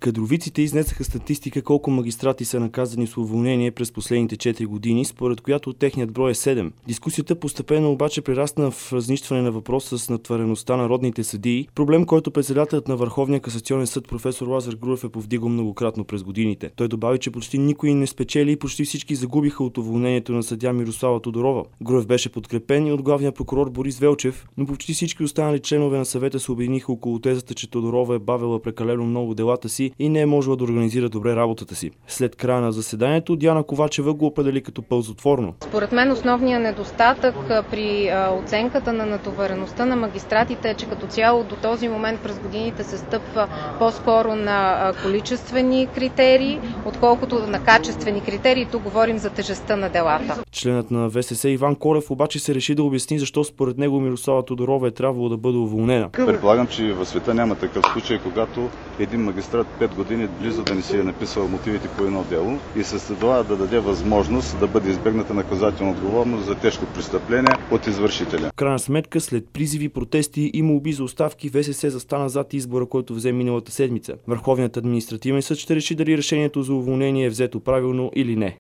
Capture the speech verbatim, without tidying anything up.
Кадровиците изнесаха статистика колко магистрати са наказани с уволнение през последните четири години, според която техният брой е седем. Дискусията постепенно обаче прерасна в разнищване на въпроса с натвареността на родните съдии, проблем, който председателят на Върховния касационен съд професор Лазар Груев е повдигал многократно през годините. Той добави, че почти никой не спечели и почти всички загубиха от уволнението на съдия Мирослава Тодорова. Груев беше подкрепен и от главния прокурор Борис Велчев, но почти всички останали членове на съвета се обединиха около тезата, че Тодорова е бавила прекалено много делата си и не е можела да организира добре работата си. След края на заседанието Диана Ковачева го определи като пълзотворно. Според мен основният недостатък при оценката на натовареността на магистратите е, че като цяло до този момент през годините се стъпва по-скоро на количествени критерии, отколкото на качествени критерии. Тук говорим за тежестта на делата. Членът на ВСС Иван Колев обаче се реши да обясни защо според него Мирослава Тодорова е трябвало да бъде уволнена. Предполагам, че в света няма такъв случай, когато един магистрат пет години близо да не си е написал мотивите по едно дело и с това да даде възможност да бъде избегната наказателна отговорност за тежко престъпление от извършителя. В крайна сметка, след призиви, протести и молби за оставки, ВСС застана зад избора, който взе миналата седмица. Върховният административен съд ще реши дали решението за уволнение е взето правилно или не.